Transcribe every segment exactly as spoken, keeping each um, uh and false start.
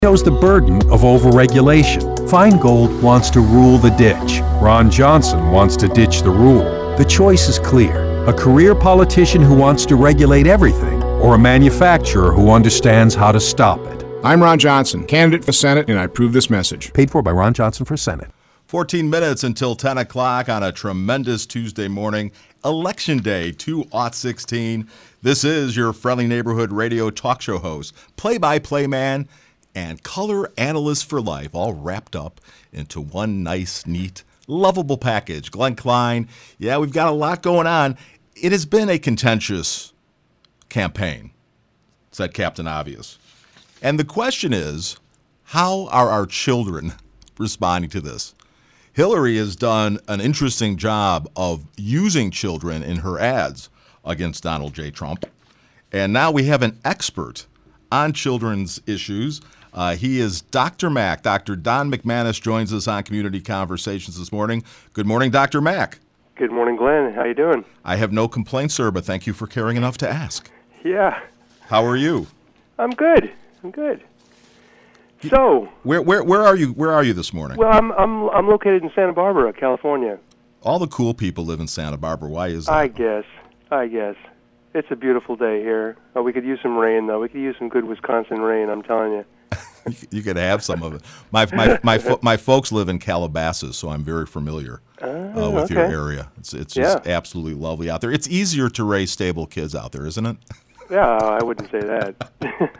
knows the burden of overregulation. Feingold wants to rule the ditch. Ron Johnson wants to ditch the rule. The choice is clear. A career politician who wants to regulate everything, or a manufacturer who understands how to stop it. I'm Ron Johnson, candidate for Senate, and I approve this message. Paid for by Ron Johnson for Senate. fourteen minutes until ten o'clock on a tremendous Tuesday morning. Election Day two thousand sixteen. This is your friendly neighborhood radio talk show host, play-by-play man, and color analyst for life, all wrapped up into one nice, neat, lovable package. Glenn Klein, yeah, we've got a lot going on. It has been a contentious campaign, said Captain Obvious. And the question is, how are our children responding to this? Hillary has done an interesting job of using children in her ads against Donald J. Trump. And now we have an expert on children's issues. Uh, he is Doctor Mack. Doctor Don McManus joins us on Community Conversations this morning. Good morning, Doctor Mack. Good morning, Glenn. How you doing? I have no complaints, sir, but thank you for caring enough to ask. Yeah. How are you? I'm good. I'm good. So, where where where are you? Where are you this morning? Well, I'm I'm I'm located in Santa Barbara, California. All the cool people live in Santa Barbara. Why is that? I guess. I guess. It's a beautiful day here. Oh, we could use some rain, though. We could use some good Wisconsin rain, I'm telling you. You could have some of it. My my my fo- my folks live in Calabasas, so I'm very familiar uh, with okay. your area. It's it's just yeah. absolutely lovely out there. It's easier to raise stable kids out there, isn't it? Yeah, I wouldn't say that.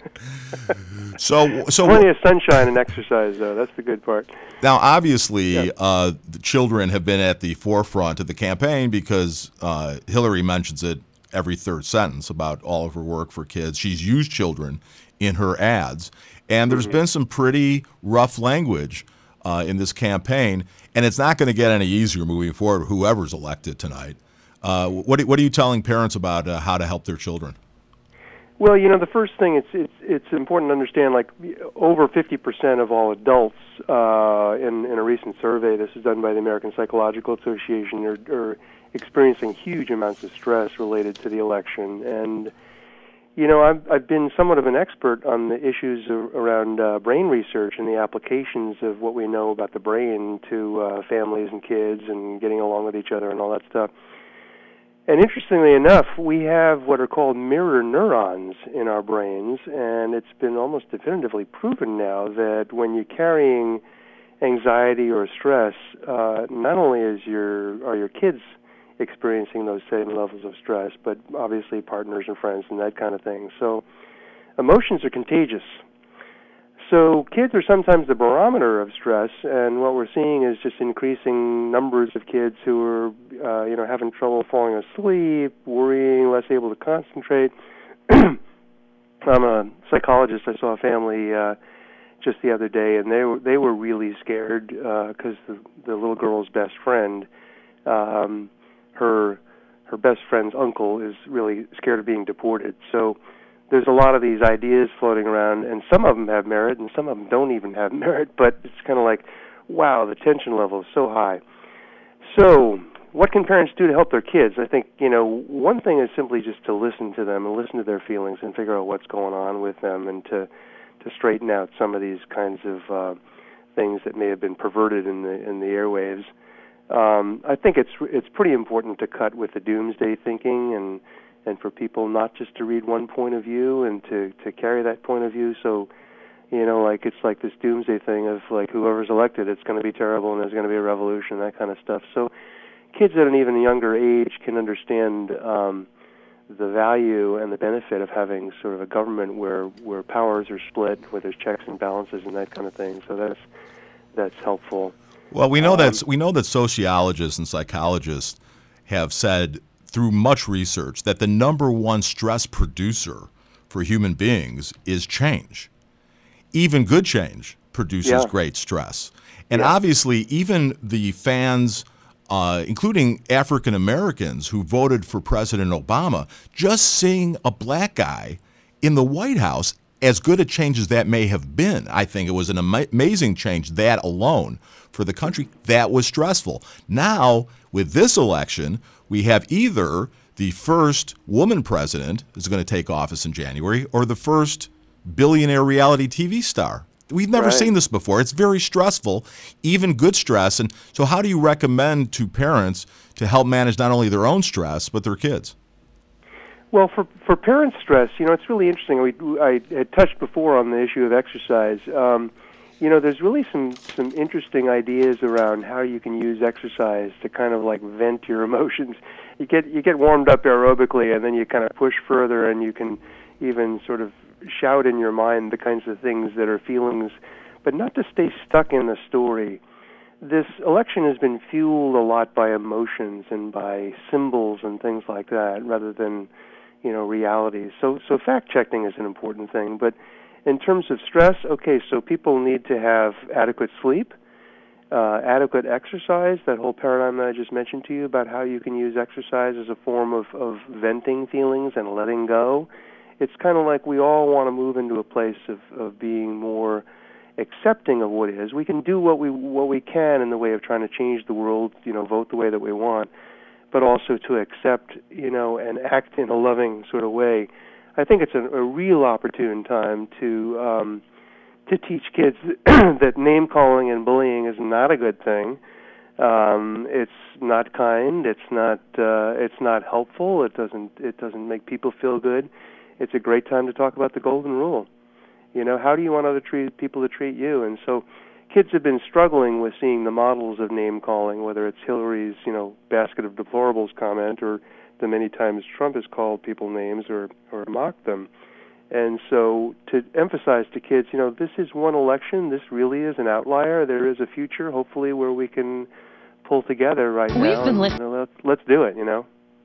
so so plenty of sunshine and exercise, though. That's the good part. Now, obviously, yeah. uh, the children have been at the forefront of the campaign because uh, Hillary mentions it every third sentence about all of her work for kids. She's used children in her ads. And there's mm-hmm. been some pretty rough language uh, in this campaign, and it's not going to get any easier moving forward, whoever's elected tonight. Uh, what, what are you telling parents about uh, how to help their children? Well, you know, the first thing, it's it's, it's important to understand, like, over fifty percent of all adults uh, in, in a recent survey, this is done by the American Psychological Association, are, are experiencing huge amounts of stress related to the election. And you know, I've, I've been somewhat of an expert on the issues of, around uh, brain research and the applications of what we know about the brain to uh, families and kids and getting along with each other and all that stuff. And interestingly enough, we have what are called mirror neurons in our brains, and it's been almost definitively proven now that when you're carrying anxiety or stress, uh, not only is your are your kids experiencing those same levels of stress, but obviously partners and friends and that kind of thing. So emotions are contagious. So kids are sometimes the barometer of stress, and what we're seeing is just increasing numbers of kids who are, uh, you know, having trouble falling asleep, worrying, less able to concentrate. I'm a psychologist. I saw a family uh, just the other day, and they were they were really scared because uh, the the little girl's best friend. Um, Her her best friend's uncle is really scared of being deported. So there's a lot of these ideas floating around, and some of them have merit, and some of them don't even have merit, but it's kind of like, wow, the tension level is so high. So what can parents do to help their kids? I think, you know, one thing is simply just to listen to them and listen to their feelings and figure out what's going on with them and to, to straighten out some of these kinds of uh, things that may have been perverted in the in the airwaves. Um, I think it's it's pretty important to cut with the doomsday thinking and, and for people not just to read one point of view and to, to carry that point of view. So, you know, like it's like this doomsday thing of like whoever's elected, it's going to be terrible and there's going to be a revolution, that kind of stuff. So kids at an even younger age can understand um, the value and the benefit of having sort of a government where, where powers are split, where there's checks and balances and that kind of thing. So that's that's helpful. Well, we know um, that we know that sociologists and psychologists have said through much research that the number one stress producer for human beings is change. Even good change produces yeah. great stress. And yeah. obviously, even the fans, uh, including African Americans who voted for President Obama, just seeing a black guy in the White House, as good a change as that may have been, I think it was an ama- amazing change, that alone, for the country. That was stressful. Now, with this election, we have either the first woman president is going to take office in January or the first billionaire reality T V star we've never Right. seen this before. It's very stressful, even good stress. And so how do you recommend to parents to help manage not only their own stress, but their kids? Well, for for parent stress, you know, it's really interesting. We I had touched before on the issue of exercise. Um, you know, there's really some some interesting ideas around how you can use exercise to kind of like vent your emotions. You get you get warmed up aerobically, and then you kind of push further, and you can even sort of shout in your mind the kinds of things that are feelings, but not to stay stuck in the story. This election has been fueled a lot by emotions and by symbols and things like that, rather than, you know, realities. So, so fact-checking is an important thing. But in terms of stress, okay, so people need to have adequate sleep, uh, adequate exercise, that whole paradigm that I just mentioned to you about how you can use exercise as a form of, of venting feelings and letting go. It's kind of like we all want to move into a place of, of being more accepting of what is. We can do what we what we can in the way of trying to change the world, you know, vote the way that we want, but also to accept, you know, and act in a loving sort of way. I think it's a, a real opportune time to um, to teach kids that name calling and bullying is not a good thing. Um, it's not kind. It's not uh, it's not helpful. It doesn't it doesn't make people feel good. It's a great time to talk about the golden rule. You know, how do you want other treat, people to treat you? And so kids have been struggling with seeing the models of name-calling, whether it's Hillary's, you know, basket of deplorables comment or the many times Trump has called people names or, or mocked them. And so to emphasize to kids, you know, this is one election. This really is an outlier. There is a future, hopefully, where we can pull together right We've now. been and, li- you know, let's, let's do it, you know.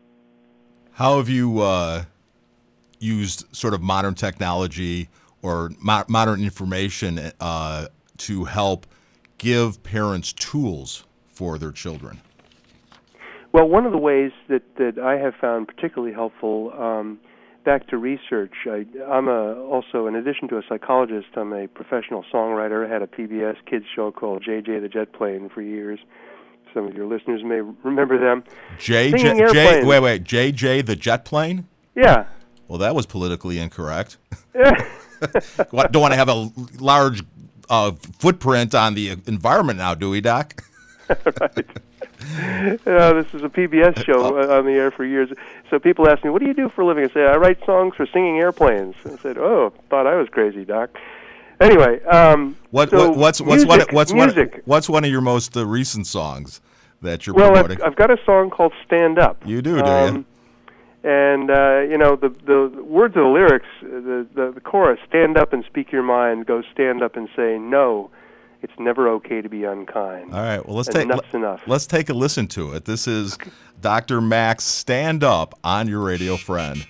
How have you uh, used sort of modern technology or mo- modern information uh, to help give parents tools for their children? Well, one of the ways that, that I have found particularly helpful, um, back to research, I, I'm a, also, in addition to a psychologist, I'm a professional songwriter. I had a P B S kids show called J J the Jet Plane for years. Some of your listeners may remember them. J Singing J, J airplanes. wait, wait, J J the Jet Plane? Yeah. Well, that was politically incorrect. Yeah. Don't want to have a large uh, footprint on the environment now, do we, Doc? Right. Yeah, this is a P B S show uh, on the air for years. So people ask me, what do you do for a living? I say, I write songs for singing airplanes. I said, oh, thought I was crazy, Doc. Anyway, um, what, so what what's what's music, one what's music. one what's one of your most uh, recent songs that you're Well, promoting? I've, I've got a song called Stand Up. You do, do um, you? And, uh, you know, the, the words of the lyrics, the, the, the chorus, stand up and speak your mind, goes stand up and say, no, it's never okay to be unkind. All right, well, let's And take enough's enough. let's take a listen to it. This is Doctor Max Stand Up on your radio friend.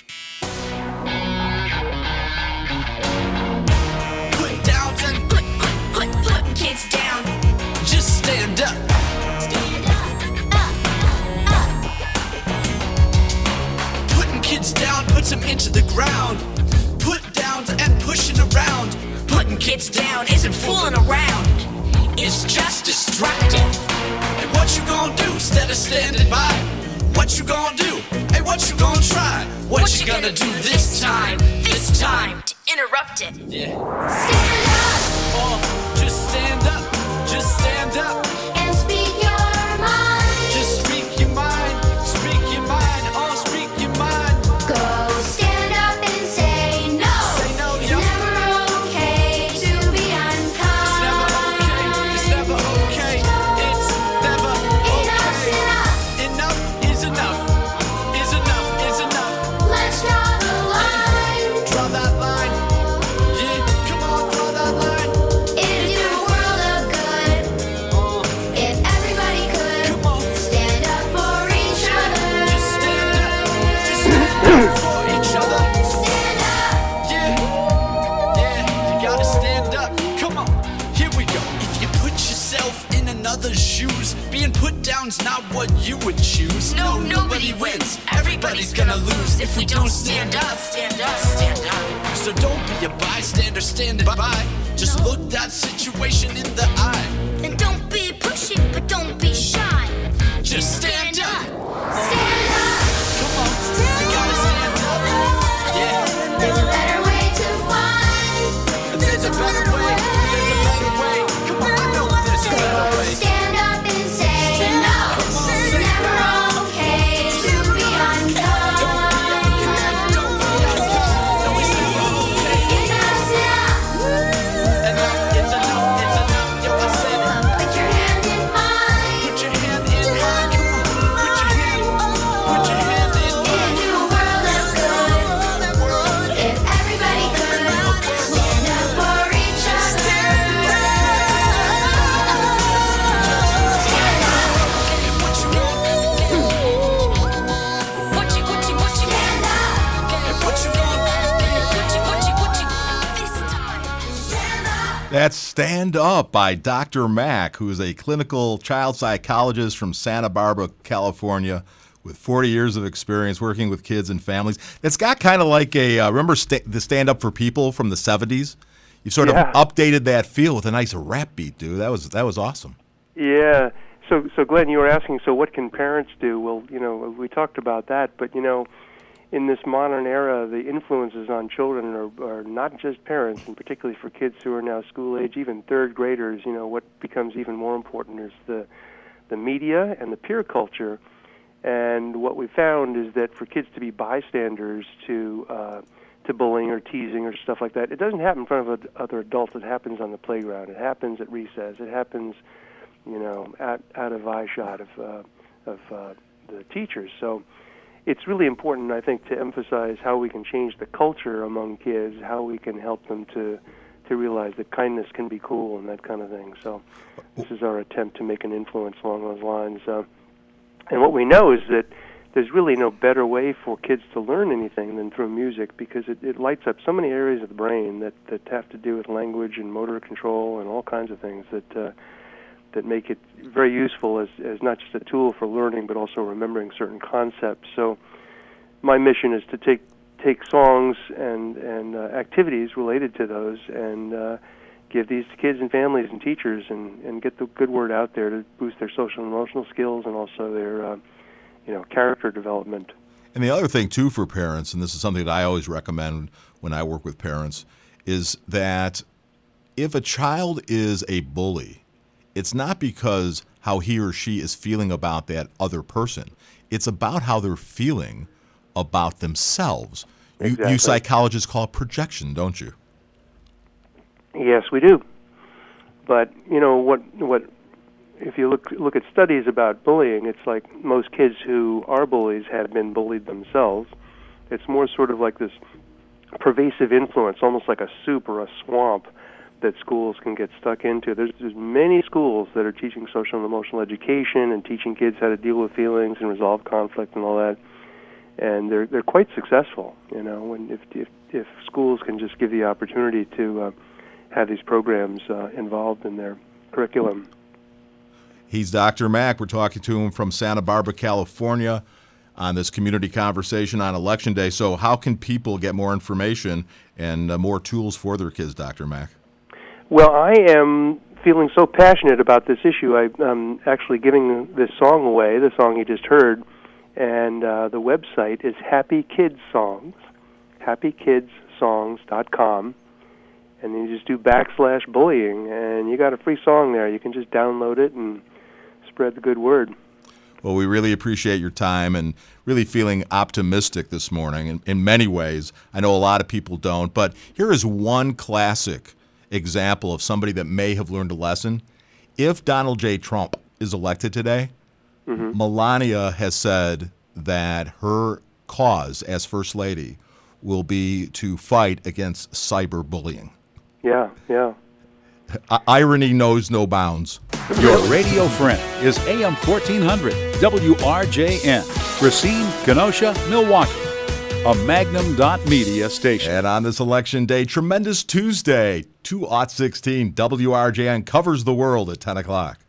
Put down and put, put, put, putting kids down. Just stand up. Stand up, up, up. Putting kids down puts them into the ground. Put downs and pushing around. Putting kids down isn't fooling around. It's just destructive. And what you gonna do instead of standing by? What you gonna do? Hey, what you gonna try? What, what you, you gonna, gonna do this time? This time to interrupt it. Yeah. Stand up. Oh, just stand up. Just stand up. And speak your mind. Just speak your mind. Speak your mind. Oh, speak your mind. Go stand up and say no. Say no, It's yeah. never okay to be unkind. It's never okay. It's never okay. It's never Enough's okay. enough. Enough is enough. Is enough is enough. Let's draw the line. Draw that line. Yeah, come on, draw that line. It'd do a world of good Oh, if everybody could come on. stand up for each other. Just stand up. Just stand up for each other. Stand up. Yeah, yeah, you gotta stand up. Come on, here we go. If you put yourself in another's shoes, being put down's not what you would choose. No, nobody wins. Everybody's gonna lose if we don't stand up. Stand up, stand up. So don't be a bystander standing by. Just look that situation in the eye. And don't be pushy, but don't be shy. Just stand up. Stand up. Come on, you gotta stand up. Yeah, There's a better way to find. there's a better way. That's Stand Up by Doctor Mack, who is a clinical child psychologist from Santa Barbara, California, with forty years of experience working with kids and families. It's got kind of like a, uh, remember sta- the Stand Up for People from the seventies? You sort Yeah. of updated that feel with a nice rap beat, dude. That was that was awesome. Yeah. So, so Glenn, you were asking, so what can parents do? Well, you know, we talked about that, but, you know, in this modern era, the influences on children are, are not just parents, and particularly for kids who are now school age, even third graders. You know, what becomes even more important is the the media and the peer culture. And what we found is that for kids to be bystanders to uh, to bullying or teasing or stuff like that, it doesn't happen in front of a, other adults. It happens on the playground. It happens at recess. It happens, you know, out out of eyeshot of uh, of uh, the teachers. So it's really important, I think, to emphasize how we can change the culture among kids, how we can help them to to realize that kindness can be cool and that kind of thing. So this is our attempt to make an influence along those lines. Uh, and what we know is that there's really no better way for kids to learn anything than through music, because it, it lights up so many areas of the brain that, that have to do with language and motor control and all kinds of things that uh, that make it very useful as, as not just a tool for learning, but also remembering certain concepts. So my mission is to take take songs and, and uh, activities related to those and uh, give these to kids and families and teachers and, and get the good word out there to boost their social and emotional skills and also their uh, you know, character development. And the other thing, too, for parents, and this is something that I always recommend when I work with parents, is that if a child is a bully, it's not because how he or she is feeling about that other person. It's about how they're feeling about themselves. You, Exactly. you psychologists call it projection, don't you? Yes, we do. But, you know, what what if you look look at studies about bullying, it's like most kids who are bullies have been bullied themselves. It's more sort of like this pervasive influence, almost like a soup or a swamp that schools can get stuck into. There's, there's many schools that are teaching social and emotional education and teaching kids how to deal with feelings and resolve conflict and all that. And they're they're quite successful, you know. And if if, if schools can just give the opportunity to uh, have these programs uh, involved in their curriculum. He's Doctor Mack. We're talking to him from Santa Barbara, California, on this community conversation on Election Day. So how can people get more information and uh, more tools for their kids, Doctor Mack? Well, I am feeling so passionate about this issue. I'm actually giving this song away, the song you just heard, and uh, the website is Happy Kids Songs, happy kids songs dot com, and then you just do backslash bullying, and you got a free song there. You can just download it and spread the good word. Well, we really appreciate your time and really feeling optimistic this morning in, in many ways. I know a lot of people don't, but here is one classic example of somebody that may have learned a lesson. If Donald J. Trump is elected today, mm-hmm. Melania has said that her cause as First Lady will be to fight against cyberbullying. Yeah, yeah. I- irony knows no bounds. Your radio friend is A M fourteen hundred W R J N, Racine, Kenosha, Milwaukee, a Magnum dot media station. And on this Election Day, tremendous Tuesday, two oh sixteen, W R J N covers the world at ten o'clock.